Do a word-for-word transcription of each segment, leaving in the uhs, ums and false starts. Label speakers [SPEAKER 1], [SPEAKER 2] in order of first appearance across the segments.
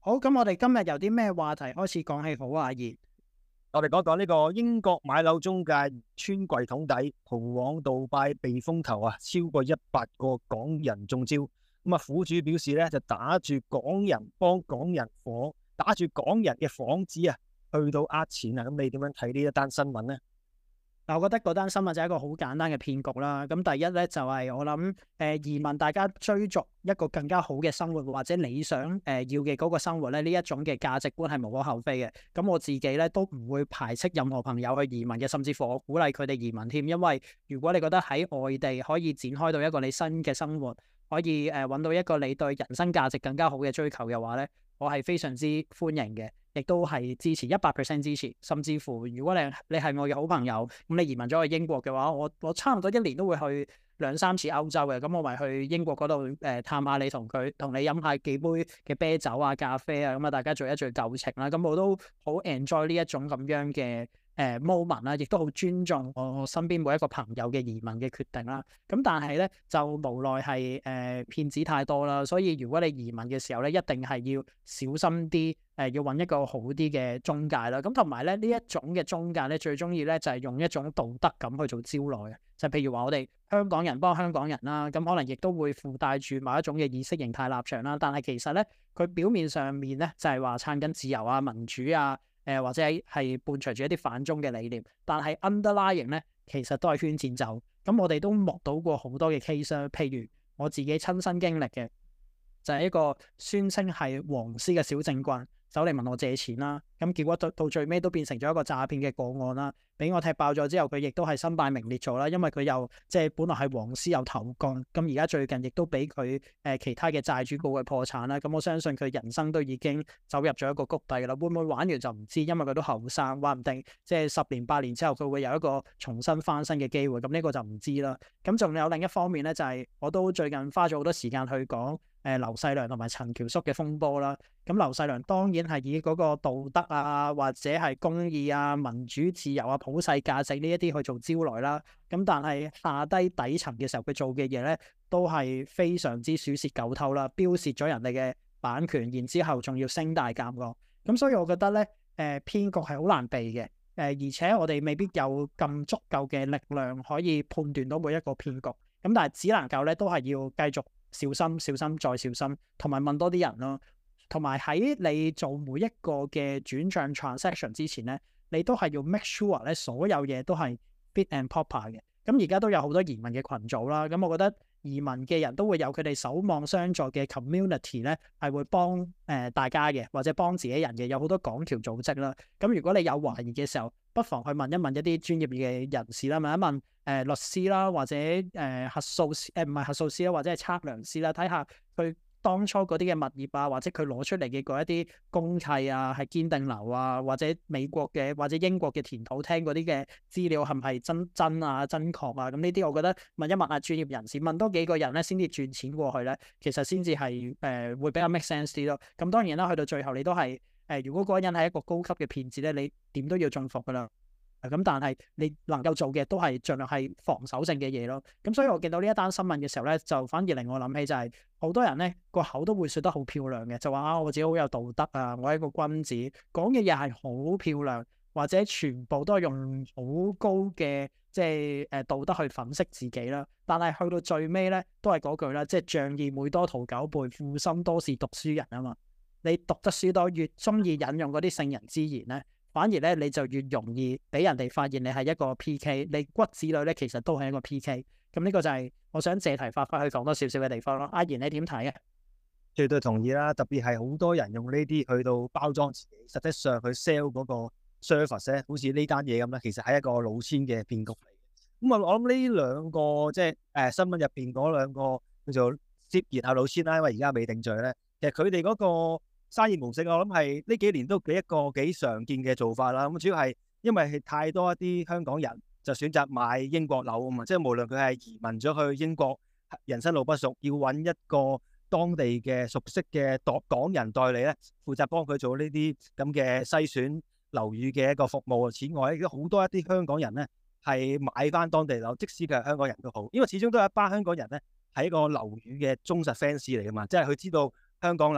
[SPEAKER 1] 好，咁我哋今日有啲咩話題開始講起好啊？阿賢，
[SPEAKER 2] 我哋講講呢個英國買樓中介穿櫃桶底，逃往杜拜避風頭啊！超過一百個港人中招。咁啊，苦主表示咧，就打住港人幫港人火，打住港人嘅幌子啊，去到呃錢啊！咁你點樣睇呢一單新聞呢？
[SPEAKER 1] 嗱，我覺得嗰單新聞就係一個好簡單嘅騙局啦。咁第一咧就係、是、我諗誒、呃、移民大家追逐一個更加好嘅生活或者理想誒、呃、要嘅嗰個生活咧，呢一種嘅價值觀係無可厚非嘅。咁我自己咧都唔會排斥任何朋友去移民嘅，甚至乎我鼓勵佢哋移民添。因為如果你覺得喺外地可以展開到一個你新嘅生活，可以誒揾、呃、到一個你對人生價值更加好嘅追求嘅話咧，我係非常之歡迎嘅。亦都係支持一百 percent 支持，甚至乎如果你你係我嘅好朋友，咁你移民咗去英國嘅話，我我差唔多一年都會去兩三次歐洲嘅，咁我咪去英國嗰度誒探下你，同佢同你飲下幾杯嘅啤酒啊、咖啡啊，咁啊大家聚一聚舊情啦，咁我都好 enjoy 呢一種咁樣嘅誒 moment 啦，亦都好尊重我身邊每一個朋友嘅移民嘅決定啦。咁但係咧就無奈係誒騙子太多啦，所以如果你移民嘅時候咧，一定係要小心啲。誒、呃、要揾一個好啲嘅中介啦，咁同埋咧呢一種嘅中介咧最中意咧就係、是、用一種道德感去做招來嘅，就譬如話我哋香港人幫香港人啦，咁可能亦都會附帶住某一種嘅意識形態立場啦，但係其實咧佢表面上面咧就係話撐緊自由啊、民主啊，誒、呃、或者係伴隨住一啲反中嘅理念，但係 underlying 咧其實都係圈錢走，咁我哋都目睹過好多嘅 case 啦，譬如我自己親身經歷嘅就係、是、一個宣稱係黃絲嘅小政棍。走嚟問我借錢啦，咁結果到到最尾都變成咗一個詐騙嘅個案啦，俾我踢爆咗之後，佢亦都係身敗名裂咗啦，因為佢又即係本來係黃絲又投降，咁而家最近亦都俾佢誒其他嘅債主告佢破產啦，咁我相信佢人生都已經走入咗一個谷底啦，會唔會玩完就唔知，因為佢都後生，話唔定即係十年八年之後佢會有一個重新翻身嘅機會，咁呢個就唔知啦。咁仲有另一方面咧，就係、是、我都最近花咗好多時間去講。誒劉細良同埋陳橋叔嘅風波啦，咁劉細良當然係以嗰個道德啊，或者係公義啊、民主自由啊、普世價值呢一啲去做招來啦。咁但係下低底層嘅時候，佢做嘅嘢咧都係非常之鼠竊狗偷啦，標示咗人哋嘅版權，然之後仲要升大價喎。咁所以我覺得咧，誒、呃、騙局係好難避嘅。誒、呃、而且我哋未必有咁足夠嘅力量可以判斷到每一個騙局。咁但係只能夠咧都係要繼續。小心、小心再小心，同埋問多啲人咯。同埋喺你做每一個嘅轉賬 transaction 之前咧，你都係要 make sure 咧所有嘢都係 fit and proper 嘅。咁而家都有好多移民嘅群組啦，咁我覺得移民嘅人都會有佢哋守望相助嘅 community 咧，係會幫誒、呃、大家嘅，或者幫自己人嘅，有好多港僑組織啦。咁如果你有懷疑嘅時候，不妨去問一問一啲專業嘅人士啦，問一問誒、呃、律師啦，或者誒、呃、核數誒唔係核數師啦，或者係測量師啦，睇下佢當初嗰啲嘅物業啊，或者佢攞出嚟嘅嗰一啲公契啊，係堅定流啊，或者美國嘅或者英國嘅田土廳嗰啲嘅資料係唔係真真啊、真確啊？咁呢啲我覺得問一問下專業人士，問多幾個人咧，先至轉錢過去咧，其實先至係誒會比較 make sense 啲咯。咁當然啦，去到最後你都係誒、呃，如果嗰個人係一個高級嘅騙子咧，你點都要中伏噶啦。咁但係你能夠做嘅都係盡量係防守性嘅嘢咯。咁所以我見到呢一單新聞嘅時候咧，就反而令我諗起就係、是、好多人咧個口都會說得好漂亮嘅，就話啊我自己好有道德啊，我係一個君子，講嘅嘢係好漂亮，或者全部都係用好高嘅即係誒道德去粉飾自己啦。但係去到最尾咧，都係嗰句啦，即係仗義每多屠狗輩，負心多是讀書人啊嘛。你讀得書多，越中意引用嗰啲聖人之言咧，反而咧你就越容易俾人哋發現你係一個 P K， 你骨子裏咧其實都係一個 P K。咁呢個就係我想借題發揮去講多少少嘅地方咯。阿賢你點睇啊？
[SPEAKER 2] 絕對同意啦，特別係好多人用呢啲去到包裝自己，實際上去 sell 嗰個 service 咧，好似呢單嘢咁咧，其實係一個老千嘅騙局嚟嘅。咁啊，我諗呢兩個即係誒新聞入邊嗰兩個叫做涉嫌係老千啦，因為而家未定罪咧，其實佢哋嗰個生意模式，我諗係呢幾年都幾一個幾常見嘅做法啦。咁主要係因為係太多一啲香港人就選擇買英國樓啊嘛，即係無論佢係移民咗去英國，人生路不熟，要揾一個當地嘅熟悉嘅代港人代理咧，負責幫佢做呢啲咁嘅篩選樓宇嘅一個服務。此外，亦都好多一啲香港人咧係買翻當地樓，即使佢係香港人都好，因為始終都有一班香港人咧係一個樓宇嘅忠實 fans 嚟噶嘛，即係佢知道香港樓咧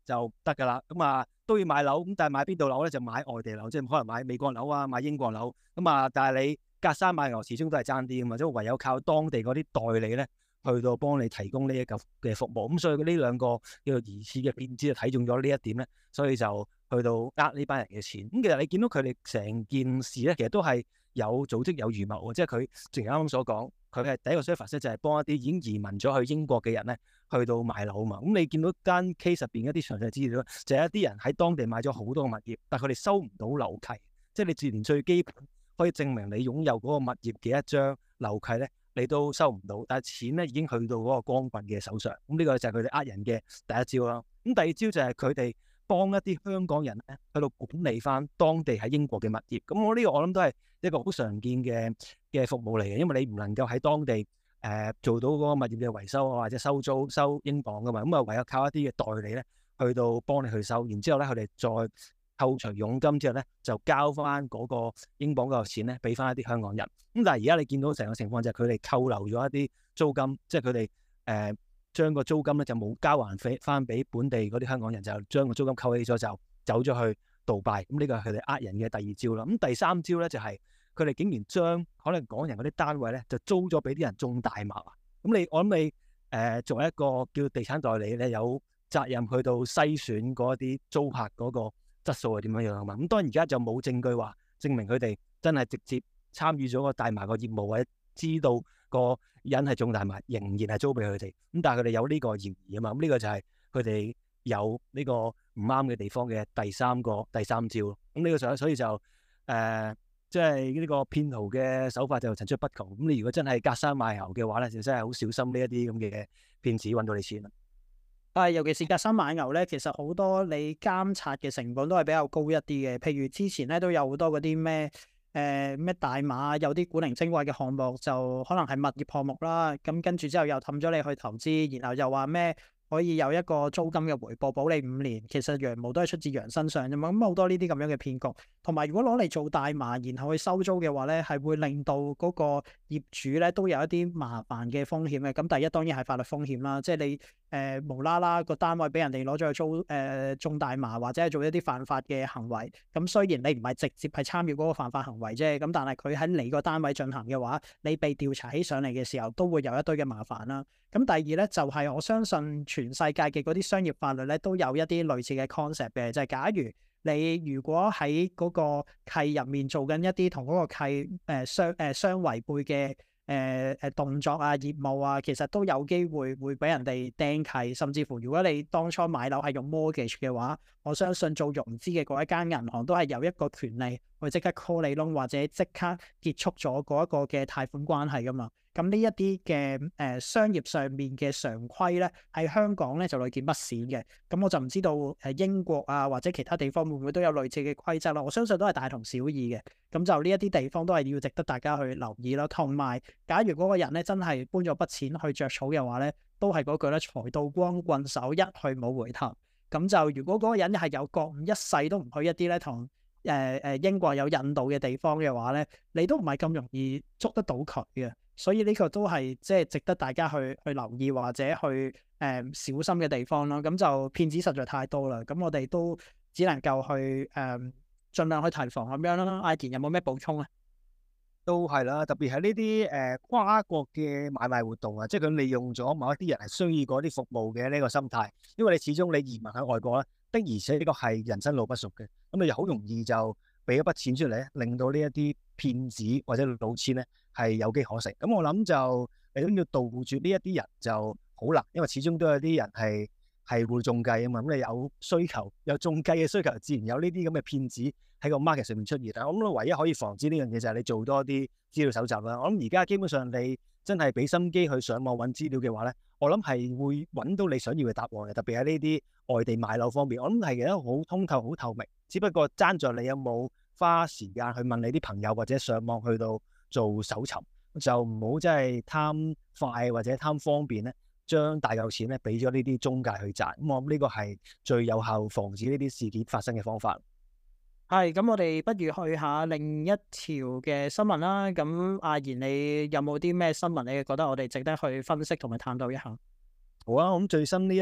[SPEAKER 2] 就得㗎啦。咁啊都要買樓，咁但係買邊度樓咧？就買外地樓，即係可能買美國樓啊，買英國樓。咁啊，但係你隔山買牛，始終都係爭啲㗎嘛，即係唯有靠當地嗰啲代理咧，去到幫你提供呢一嚿嘅服務。咁所以呢兩個叫做疑似嘅騙子就睇中咗呢一點咧，所以就去到呃呢班人嘅錢。咁其實你見到佢哋成件事咧，其實都係有組織有預謀喎。即係佢正如啱啱所講，佢係第一個 service 咧，就係幫一啲已經移民咗去英國嘅人咧，去到買樓嘛。咁你見到間 case 入邊一啲詳細資料，就係一啲人喺當地買咗好多個物業，但係佢哋收唔到樓契，即係你自連最基本可以證明你擁有嗰個物業嘅一張樓契咧，你都收唔到，但係錢咧已經去到嗰個光棍嘅手上。咁呢個就係佢哋呃人嘅第一招啦。咁第二招就係佢哋幫一啲香港人咧去到管理翻當地喺英國嘅物業。咁我呢個我諗都係一個好常見嘅嘅服務嚟嘅，因為你唔能夠喺當地誒、呃、做到嗰個物業嘅維修啊，或者收租收英鎊噶嘛，咁啊唯有靠一啲嘅代理咧去到幫你去收，然之後咧佢哋再扣除佣金之後咧，就交翻嗰個英鎊嗰個錢咧，俾翻一啲香港人。咁但係而家你見到成個情況就係佢哋扣留咗一啲租金，即係佢哋誒將個租金咧就冇交還費翻俾本地嗰啲香港人，就將個租金扣起咗就走咗去杜拜。咁呢個係佢哋呃人嘅第二招啦。咁第三招咧就係佢哋竟然將可能港人嗰啲單位咧就租咗俾啲人種大麻。咁你我諗你誒、呃、作為一個叫地產代理咧，有責任去到篩選嗰啲租客嗰個質素係點樣樣啊嘛。咁當然而家就冇證據話證明佢哋真係直接參與咗個大麻個業務，或者知道個人係種大麻，仍然係租俾佢哋。咁但係佢哋有呢個嫌疑啊嘛。咁呢個就係佢哋有呢個唔啱嘅地方嘅第三個第三招。咁呢個就所以就誒，即係呢個騙徒嘅手法就層出不窮。咁你如果真係隔山買牛嘅話咧，就真係好小心呢一啲咁嘅騙子揾到你錢啦。
[SPEAKER 1] 係，尤其是隔山買牛咧，其實好多你監察嘅成本都係比較高一啲嘅。譬如之前咧都有好多嗰啲咩誒咩大馬，有啲古靈精怪嘅項目，就可能係物業項目啦。咁跟住之後又氹咗你去投資，然後又話咩可以有一個租金嘅回報，保你五年。其實羊毛都係出自羊身上啫嘛。咁好多呢啲咁樣嘅騙局，同埋如果攞嚟做大麻，然後去收租嘅話咧，係會令到嗰個業主咧都有一啲麻煩嘅風險嘅。咁第一當然係法律風險啦，即係你。誒、呃、無啦啦個單位俾人哋攞咗去租誒、呃、種大麻，或者係做一啲犯法嘅行為。咁雖然你唔係直接係參與嗰個犯法行為啫，咁但係佢喺你個單位進行嘅話，你被調查起上嚟嘅時候，都會有一堆嘅麻煩啦。咁第二咧就係、是、我相信全世界嘅嗰啲商業法律咧都有一啲類似嘅 concept 嘅，就係、是、假如你如果喺嗰個契入面做緊一啲同嗰個契誒相誒相違背嘅。誒誒、呃、動作啊、業務啊，其實都有機會會俾人哋釘契，甚至乎如果你當初買樓係用 mortgage 嘅話，我相信做融資嘅嗰一間銀行都係有一個權利去即刻 call 你 loan 或者即刻結束咗嗰一個嘅貸款關係噶嘛。咁呢一啲嘅誒商業上面嘅常規咧，喺香港咧就屢見不鮮嘅。咁我就唔知道誒英國啊或者其他地方會唔會都有類似嘅規則啦。我相信都係大同小異嘅。咁就呢一啲地方都係要值得大家去留意咯。同埋，假如嗰個人咧真係搬咗筆錢去着草嘅話咧，都係嗰句咧，財到光棍手，一去冇回頭。咁就如果嗰個人係有覺悟，一世都唔去一啲咧同誒誒英國有印度嘅地方嘅話咧，你都唔係咁容易捉得到佢嘅。所以呢個都係即係值得大家去去留意或者去誒、呃、小心嘅地方咯。咁就騙子實在太多啦。咁我哋都只能夠去誒、呃、盡量去提防咁樣啦。阿健有冇咩補充咧？
[SPEAKER 2] 都係啦，特別係呢啲誒跨國嘅買賣活動啊，即係佢利用咗某一啲人係需要嗰啲服務嘅呢個心態，因為你始終你移民喺外國咧，的而且呢個係人生路不熟嘅，咁你就好容易就俾一筆錢出嚟咧，令到呢一啲騙子或者老千咧係有機可乘。咁我諗就你都要杜絕呢一啲人就好難，因為始終都有啲人係係會中計啊嘛。咁你有需求，有中計嘅需求，自然有呢啲咁嘅騙子喺個 market 上面出現。但係我諗唯一可以防止呢樣嘢就係你做多啲資料搜集啦。我諗而家基本上你真係俾心機去上網揾資料嘅話咧，我諗係會揾到你想要嘅答案嘅。特別喺呢啲外地買樓方面，我諗係一個好通透、好透明。只不過爭在你有冇花時間去問你啲朋友或者上網去到做搜尋，就唔好真係貪快或者貪方便咧，將大嚿錢咧俾咗呢啲中介去賺。咁我諗呢個係最有效防止呢啲事件發生嘅方法。
[SPEAKER 1] 係，咁我哋不如去下另一條嘅新聞啦。咁阿賢，你有冇啲咩新聞你覺得我哋值得去分析同埋探討一下？
[SPEAKER 2] 好啊，咁最新呢一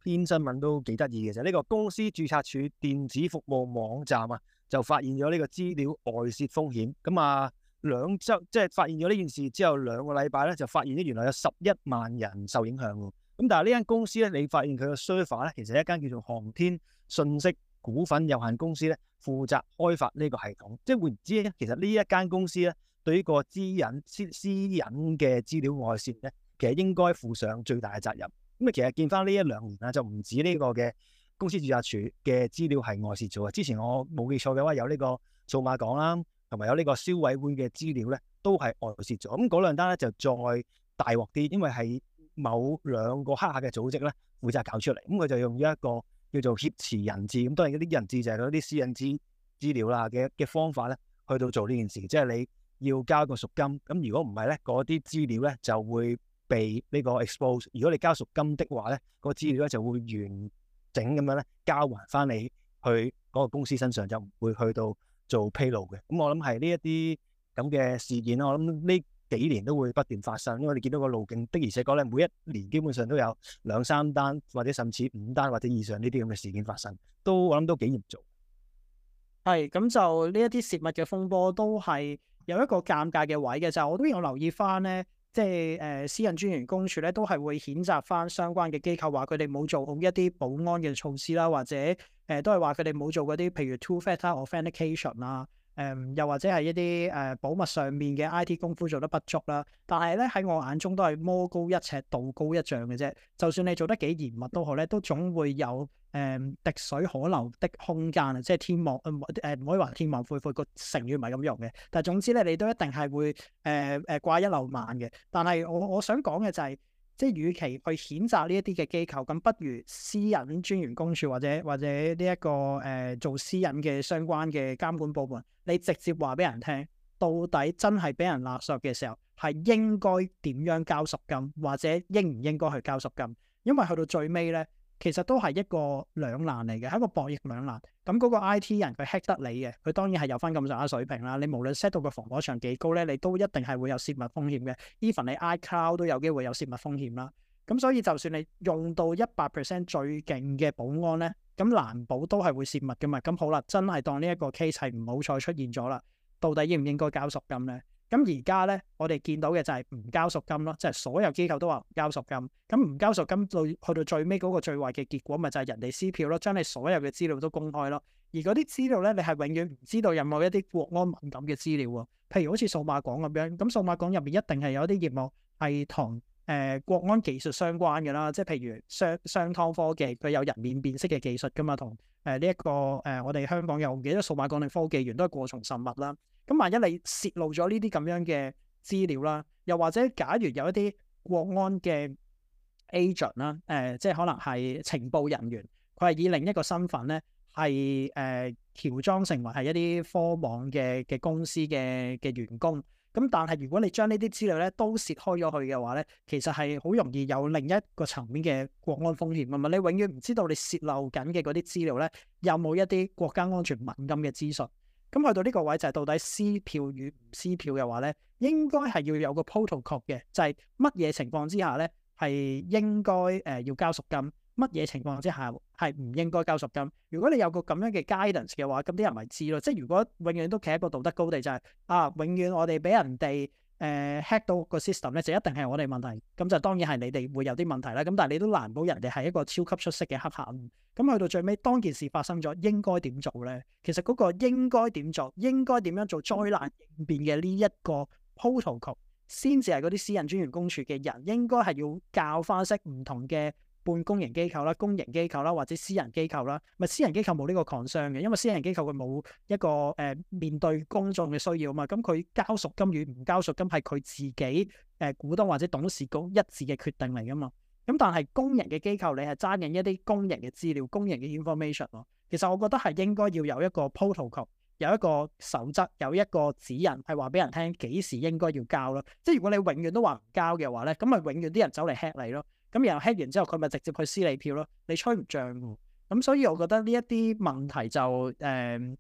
[SPEAKER 2] 篇新聞都幾得意嘅，就係呢個公司註冊處電子服務網站啊，就發現咗呢個資料外泄風險。咁啊，兩周即係發現咗呢件事之後兩個禮拜咧，就發現咗原來有十一萬人受影響喎。咁但係呢間公司咧，你發現佢個 server 咧，其實係一間叫做航天信息股份有限公司咧，負責開發呢個系統。即係換言之咧，其實呢一間公司咧，對於個私隱私私隱嘅資料外泄咧，其實應該負上最大嘅責任。咁啊，其實見翻呢一兩年啦，就唔止呢個嘅公司註冊處嘅資料係外泄咗嘅。之前我冇記錯嘅話，有呢個數碼港啦，同埋有呢個消委會嘅資料咧，都係外泄咗。咁嗰兩單咧就再大鑊啲，因為係某兩個黑客嘅組織咧負責搞出嚟。咁佢就用咗一個叫做挾持人質，咁當然嗰啲人質就係嗰啲私隱資資料啦嘅嘅方法咧，去到做呢件事。即係你要交個贖金，咁如果唔係咧，嗰啲資料咧就會被呢個 expose。如果你交贖金的話咧，個資料咧就會完整咁樣咧交還翻你去嗰個公司身上，就唔會去到做披露嘅。咁我諗係呢一啲咁嘅事件啦，我諗呢幾年都會不斷發生，因為你見到個路徑的而且確咧，每一年基本上都有兩三單或者甚至五單或者以上呢啲咁嘅事件發生，都我諗都幾嚴重。
[SPEAKER 1] 係咁就呢一啲泄密嘅風波都係有一個尷尬嘅位嘅，就係我都有留意翻咧。即係誒、呃、私隱專員公署咧，都係會譴責翻相關嘅機構，話佢哋冇做好一啲保安嘅措施啦，或者誒、呃、都係話佢哋冇做嗰啲，譬如 two-factor authentication 啊，誒、呃、又或者係一啲誒、呃、保密上面嘅 I T 功夫做得不足啦。但係咧喺我眼中都係魔高一尺，道高一丈嘅啫。就算你做得幾嚴密都好咧，都總會有誒、呃、滴水可流的空間啊！即係天網誒誒唔可以話天網恢恢，個成語唔係咁用嘅。但係總之咧，你都一定係會誒誒掛一漏萬嘅。但係我我想講嘅就係、是，即係與其去譴責呢一啲嘅機構，咁不如私隱專員公署或者或者呢、這、一個誒、呃、做私隱嘅相關嘅監管部門，你直接話俾人聽，到底真係俾人勒索嘅時候，係應該點樣交贖金，或者應唔應該去交贖金？因為去到最尾咧，其實都係一個兩難嚟嘅，係一個博弈兩難。咁嗰個 I T 人佢 hack 得你嘅，佢當然係有翻咁上下水平啦。你無論 set 到個防火牆幾高咧，你都一定係會有泄密風險嘅。even 你 iCloud 都有機會有泄密風險啦。咁所以就算你用到一百 percent 最勁嘅保安咧，咁難保都係會泄密噶嘛。咁好啦，真係當呢一個 case 係唔好再出現咗啦，到底應唔應該交贖金咧？咁而家咧，我哋見到嘅就係唔交贖金咯，即係所有機構都話唔交贖金。咁唔交贖金到去到最尾嗰個最壞嘅結果，咪就係人哋撕票咯，將你所有嘅資料都公開咯。而嗰啲資料咧，你係永遠唔知道有冇一啲國安敏感嘅資料喎。譬如好似數碼港咁樣，咁數碼港入面一定係有一啲業務係同誒國安技術相關嘅啦，即係譬如商商湯科技，佢有人面辨識嘅技術噶嘛，同誒呢一個誒、呃、我哋香港有唔記得數碼港定科技園都係過從甚密啦。咁萬一你泄露咗呢啲咁樣嘅資料啦，又或者假如有一啲國安嘅 agent 啦，誒、呃、即係可能係情報人員，佢係以另一個身份咧，係誒喬裝成為係一啲科網嘅嘅公司嘅嘅員工。咁但係如果你將呢啲資料咧都泄開咗去嘅話咧，其實係好容易有另一個層面嘅國安風險啊嘛！你永遠唔知道你泄漏緊嘅嗰啲資料咧，有冇一啲國家安全敏感嘅資訊。咁去到呢個位就係到底撕票與唔撕票嘅話咧，應該係要有個 protocol 嘅，就係乜嘢情況之下咧係應該誒、呃、要交贖金，乜嘢情況之下係唔應該交贖金。如果你有個咁樣嘅 guidance 嘅話，咁啲人咪知咯。即係如果永遠都企喺個道德高地，就係、是、啊，永遠我哋俾人哋誒、呃、hack 到個 system 咧，就一定係我哋問題。咁就當然係你哋會有啲問題啦。咁但係你都難保人哋係一個超級出色嘅黑客。咁去到最尾，當件事發生咗，應該點做咧？其實嗰個應該點做，應該點樣做災難應變嘅呢一個 protocol，先至係嗰啲私隱專員公署嘅人應該係要教翻識唔同嘅半公營機構啦、公營機構啦或者私人機構啦。咪私人機構冇呢個 concern 嘅，因為私人機構佢冇一個誒、呃、面對公眾嘅需要啊嘛。咁佢交贖金與唔交贖金係佢自己誒、呃、股東或者董事局一致嘅決定嚟噶嘛。咁但係公營嘅機構，你係揸緊一啲公營嘅資料、公營嘅 information 咯。其實我覺得係應該要有一個 protocol，有一個守則，有一個指引，係話俾人聽幾時應該要交咯。即係如果你永遠都話唔交嘅話咧，咁咪永遠啲人走嚟 hack 你咯。咁然後 hack 完之後，佢咪直接去撕你票咯。你吹唔脹喎。咁所以我覺得呢一啲問題就誒、呃，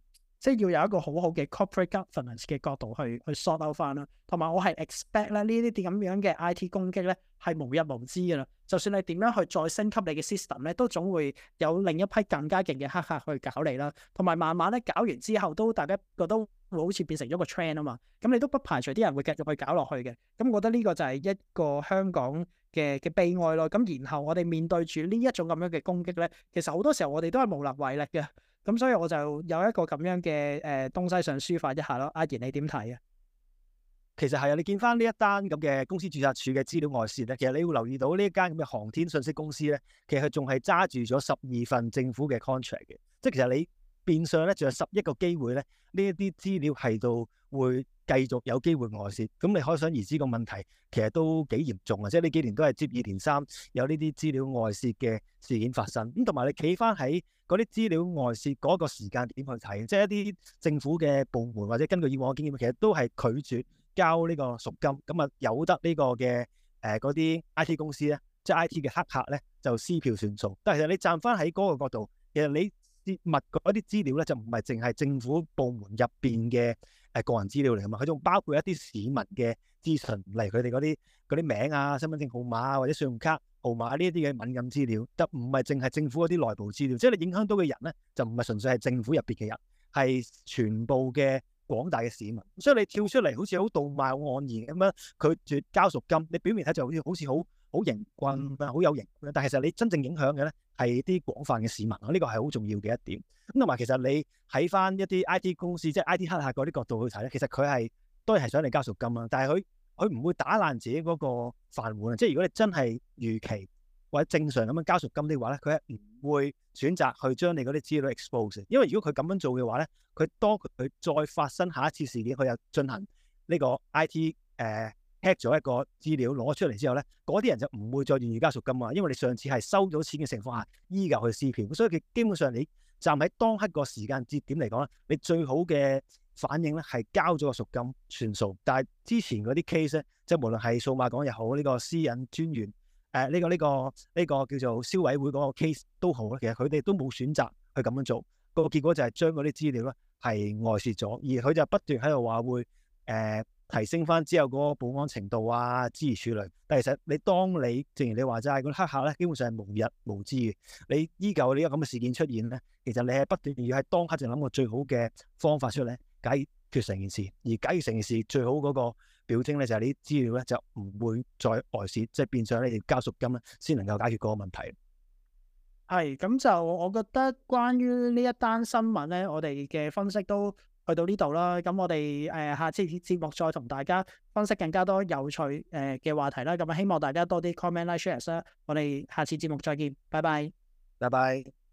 [SPEAKER 1] 即係要有一個好好嘅 corporate governance 嘅角度去去 sort out 翻啦。同埋我係 expect 咧呢啲啲咁樣嘅 I T 攻擊咧係無日無之噶啦。就算你點樣去再升級你嘅 system 咧，都總會有另一批更加勁嘅黑客去搞你啦。同埋慢慢咧搞完之後，都大家覺得會好似變成咗個 trend 啊嘛。咁你都不排除啲人會繼續去搞落去嘅。咁我覺得呢個就係一個香港嘅嘅悲哀咯。咁然後我哋面對住呢一種咁樣嘅攻擊咧，其實好多時候我哋都係無能為力嘅。咁所以我就有一個咁樣嘅誒、呃、東西想抒發一下咯。阿賢你點睇啊？
[SPEAKER 2] 其實係啊，你見翻呢一單咁嘅公司註冊處嘅資料外泄咧，其實你會留意到呢一間咁嘅航天信息公司咧，其實佢仲係揸住咗十二份政府嘅 contract 嘅，即係其實你變相咧仲有十一個機會咧，呢一啲資料係到會繼續有機會外泄，咁你可想而知個問題其實都幾嚴重啊！即係呢幾年都係接二連三有呢啲資料外泄嘅事件發生，咁同埋你企翻喺嗰啲資料外泄嗰個時間點去睇，即係一啲政府嘅部門或者根據以往嘅經驗，其實都係拒絕交呢個贖金，咁啊有得呢個嘅誒嗰啲 I T 公司咧，即係 I T 嘅黑客咧就撕票算數。但係其實你站翻喺嗰個角度，其實你泄密嗰啲資料咧就唔係淨係政府部門入邊嘅誒個人資料嚟㗎嘛，佢仲包括一啲市民嘅資訊，例如佢哋嗰啲嗰啲名啊、身份證號碼啊或者信用卡號碼呢一啲嘅敏感資料，就唔係淨係政府嗰啲內部資料，即係你影響到嘅人咧就唔係純粹係政府入邊嘅人，係全部嘅廣大嘅市民。所以你跳出嚟好似好道貌岸然咁樣拒絕交贖金，你表面睇就好似好似好好型棍好有型，但係其實你真正影響嘅咧係啲廣泛嘅市民，呢個係好重要嘅一點。咁同埋其實你喺翻一啲 I T 公司，即係 I T 黑客嗰啲角度去睇咧，其實佢係都係想你交贖金啦，但係佢佢唔會打爛自己嗰個飯碗。即係如果你真係預期或者正常咁樣交贖金的話咧，佢係唔會選擇去將你嗰啲資料 expose，因為如果佢咁樣做嘅話咧，佢當佢再發生下一次事件，佢又進行呢個 I T 誒、呃、hack 咗一個資料攞出嚟之後咧，嗰啲人就唔會再願意交贖金啊，因為你上次係收咗錢嘅情況下依舊去撕票，所以佢基本上你站喺當刻個時間節點嚟講咧，你最好嘅反應咧係交咗個贖金算數。但係之前嗰啲 case 咧，即係無論係數碼港又好，呢、這個私隱專員誒呢、呃這個呢、這個呢、這個叫做消委會嗰個 case 都好咧，其實佢哋都冇選擇去咁樣做，個結果就係將嗰啲資料咧係外泄咗，而佢就不斷喺度話會誒、呃、提升翻之後嗰個保安程度啊，諸如此類。但係其實你當你正如你話齋，嗰啲黑客咧基本上係無日無之嘅。你依舊呢個咁嘅事件出現咧，其實你係不斷要喺當刻就諗個最好嘅方法出嚟解決成件事，而解決成件事最好嗰個表徵咧就係你啲資料咧就唔會再外泄，即係變相你哋交贖金咧先能夠解決嗰個問題。
[SPEAKER 1] 係咁就我覺得關於呢一單新聞咧，我哋嘅分析都去到呢度啦。咁我哋誒、呃、下次節目再同大家分析更加多有趣誒嘅話題啦。咁啊希望大家多啲 comment like share 啦。我哋下次節目再見，拜拜，
[SPEAKER 2] 拜拜。